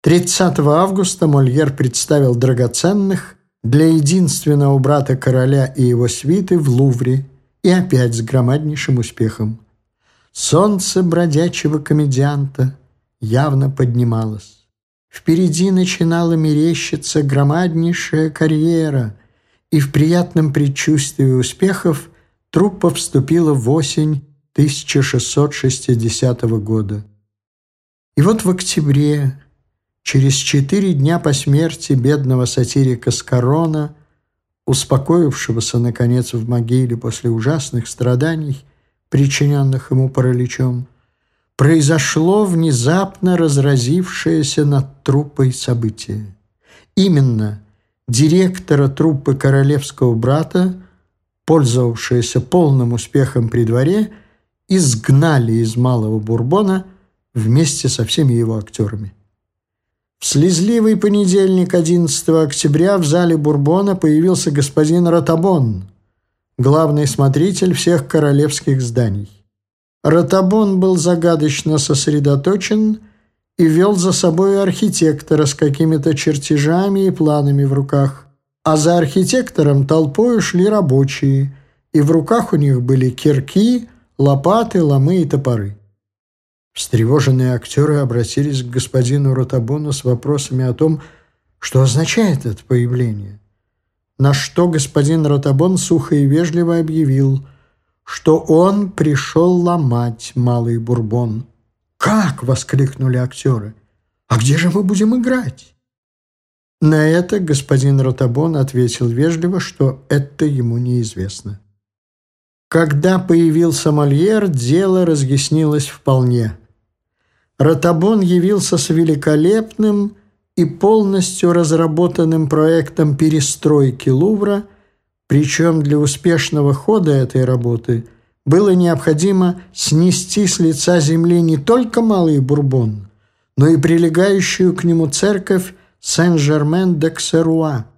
30 августа Мольер представил драгоценных для единственного брата короля и его свиты в Лувре и опять с громаднейшим успехом. Солнце бродячего комедианта явно поднималось. Впереди начинала мерещиться громаднейшая карьера, и в приятном предчувствии успехов труппа вступила в осень 1660 года. И вот в октябре, через 4 дня по смерти бедного сатирика Скорона, успокоившегося, наконец, в могиле после ужасных страданий, причиненных ему параличом, произошло внезапно разразившееся над труппой событие. Именно директора труппы королевского брата, пользовавшегося полным успехом при дворе, изгнали из Малого Бурбона вместе со всеми его актерами. В слезливый понедельник, 11 октября, в зале Бурбона появился господин Ротабон, главный смотритель всех королевских зданий. Ротабон был загадочно сосредоточен и вел за собой архитектора с какими-то чертежами и планами в руках, а за архитектором толпой шли рабочие, и в руках у них были кирки, лопаты, ломы и топоры. Встревоженные актеры обратились к господину Ротабону с вопросами о том, что означает это появление. На что господин Ротабон сухо и вежливо объявил, что он пришел ломать Малый Бурбон. «Как?» — воскликнули актеры. «А где же мы будем играть?» На это господин Ротабон ответил вежливо, что это ему неизвестно. Когда появился Мольер, дело разъяснилось вполне. Ротабон явился с великолепным и полностью разработанным проектом перестройки Лувра, причем для успешного хода этой работы было необходимо снести с лица земли не только Малый Бурбон, но и прилегающую к нему церковь Сен-Жермен-де-Ксеруа.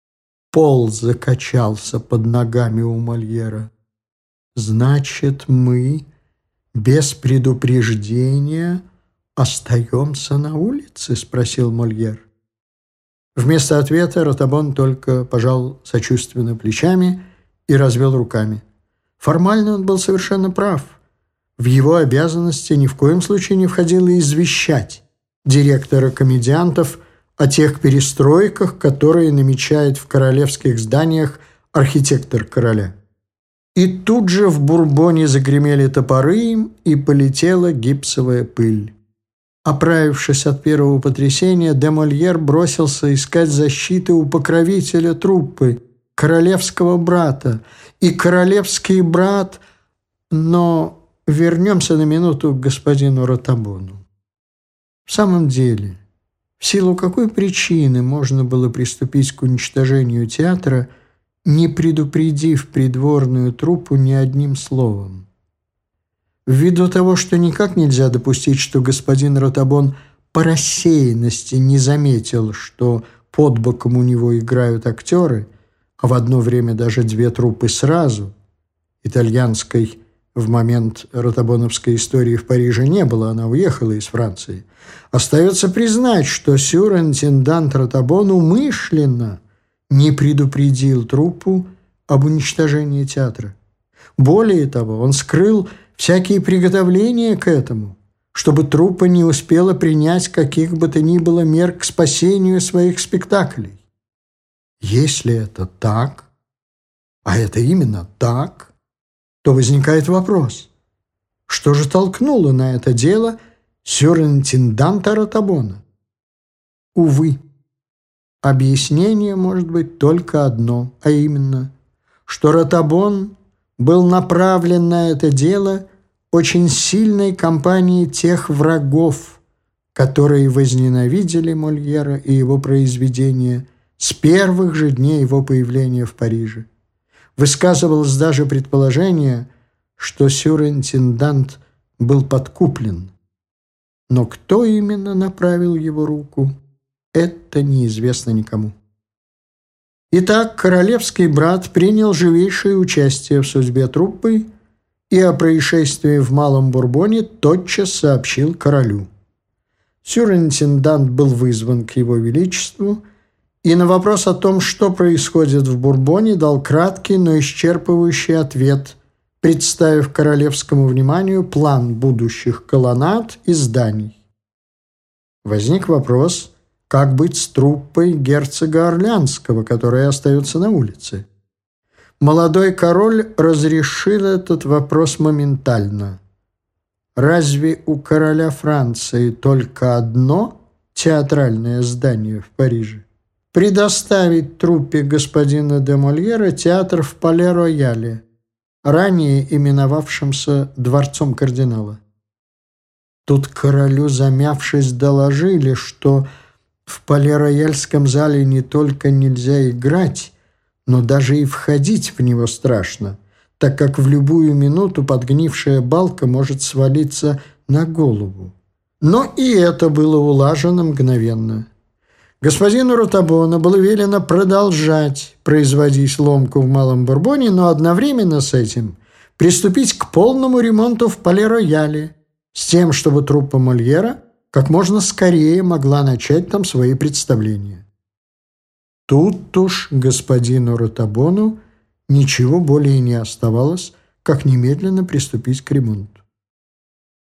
Пол закачался под ногами у Мольера. «Значит, мы без предупреждения остаемся на улице?» — спросил Мольер. Вместо ответа Ротабон только пожал сочувственно плечами и развел руками. Формально он был совершенно прав. В его обязанности ни в коем случае не входило извещать директора комедиантов о тех перестройках, которые намечает в королевских зданиях архитектор короля. И тут же в Бурбоне загремели топоры, и полетела гипсовая пыль. Оправившись от первого потрясения, де Мольер бросился искать защиты у покровителя труппы, королевского брата. И королевский брат... Но вернемся на минуту к господину Ротабону. В самом деле, в силу какой причины можно было приступить к уничтожению театра, не предупредив придворную труппу ни одним словом? Ввиду того, что никак нельзя допустить, что господин Ротабон по рассеянности не заметил, что под боком у него играют актеры, а в одно время даже 2 труппы сразу, итальянской в момент ротабоновской истории в Париже не было, она уехала из Франции, остается признать, что сюринтендант Ротабон умышленно не предупредил труппу об уничтожении театра. Более того, он скрыл всякие приготовления к этому, чтобы труппа не успела принять каких бы то ни было мер к спасению своих спектаклей. Если это так, а это именно так, то возникает вопрос, что же толкнуло на это дело сюринтенданта Ротабона? Увы, объяснение может быть только одно, а именно, что Ротабон был направлен на это дело очень сильной компанией тех врагов, которые возненавидели Мольера и его произведения с первых же дней его появления в Париже. Высказывалось даже предположение, что сюринтендант был подкуплен. Но кто именно направил его руку, это неизвестно никому. Итак, королевский брат принял живейшее участие в судьбе труппы и о происшествии в Малом Бурбоне тотчас сообщил королю. Сюринтендант был вызван к его величеству и на вопрос о том, что происходит в Бурбоне, дал краткий, но исчерпывающий ответ, представив королевскому вниманию план будущих колоннад и зданий. Возник вопрос, как быть с труппой герцога Орлеанского, которая остается на улице. Молодой король разрешил этот вопрос моментально. Разве у короля Франции только одно театральное здание в Париже? Предоставить труппе господина де Мольера театр в Пале-Рояле, ранее именовавшемся Дворцом кардинала. Тут королю, замявшись, доложили, что в Пале-Рояльском зале не только нельзя играть, но даже и входить в него страшно, так как в любую минуту подгнившая балка может свалиться на голову. Но и это было улажено мгновенно. Господину Ротабону было велено продолжать производить ломку в Малом Бурбоне, но одновременно с этим приступить к полному ремонту в Пале-Рояле, с тем, чтобы труппа Мольера как можно скорее могла начать там свои представления. Тут уж господину Ротабону ничего более не оставалось, как немедленно приступить к ремонту.